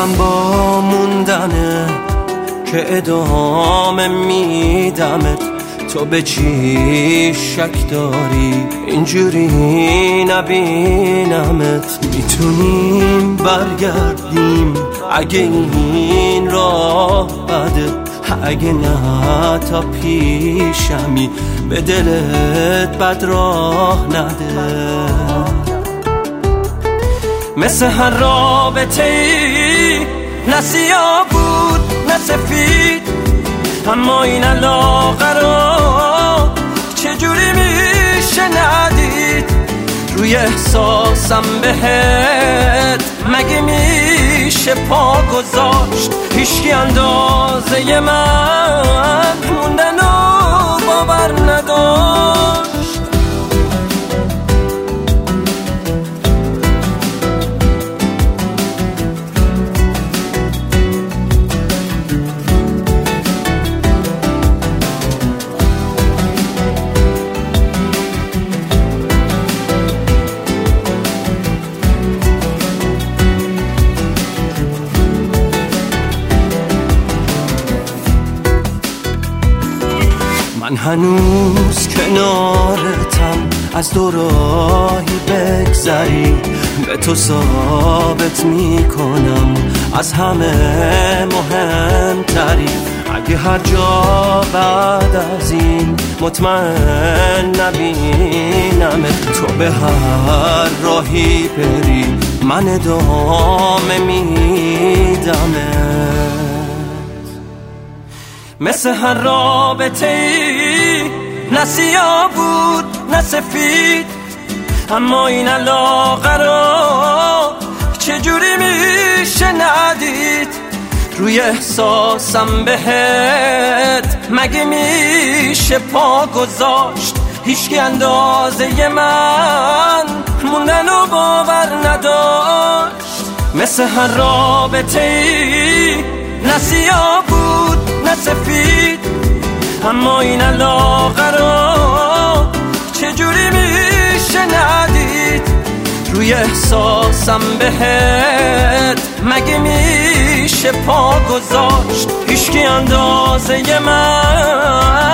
دلم با موندنه که ادامه میدمت. تو به چی شک داری اینجوری نبینمت؟ میتونیم برگردیم اگه این راه بده، اگه نه تا پیشمی به دلت بد راه نده. مثل هر رابطه ای نه سیاه بود نه سفید، اما این علاقه رو چجوری میشه ندید؟ روی احساسم بهت مگه میشه پا گذاشت؟ هیچکی اندازه من موندن و باور نداشت. من هنوز کنارتم، از دو راهی بگذری به تو ثابت میکنم از همه مهمتری. اگه هر جا بعد از این مطمئن نبینمت، تو به هر راهی بری من ادامه میدمت. مثل هر رابطه ای نه سیاه بود نه سفید، اما این علاقه رو چجوری میشه ندید؟ روی احساسم بهت مگه میشه پا گذاشت؟ هیچکی اندازه من موندن و باور نداشت. مثل هر رابطه ای نه سیاه بود نه سفید، اما این علاقه رو چجوری میشه ندید؟ روی احساسم بهت مگه میشه پا گذاشت؟ هیچکی اندازه من